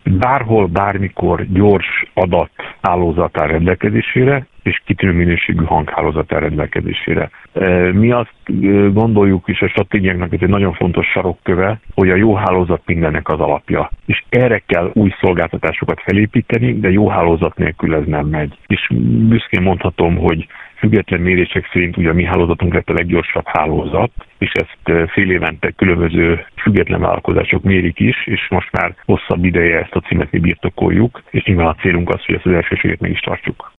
bárhol, bármikor gyors adathálózat áll rendelkezésére, és kitűnő minőségű hanghálózat áll rendelkezésére. Mi azt gondoljuk, és a stratégiánknak ez egy nagyon fontos sarokköve, hogy a jó hálózat mindennek az alapja. És erre kell új szolgáltatásokat felépíteni, de jó hálózat nélkül ez nem megy. És büszkén mondhatom, hogy független mérések szerint ugye a mi hálózatunk lett a leggyorsabb hálózat, és ezt fél évente különböző független vállalkozások mérik is, és most már hosszabb ideje ezt a címet mi birtokoljuk, és nyilván a célunk az, hogy ezt az elsőséget meg is tartsuk.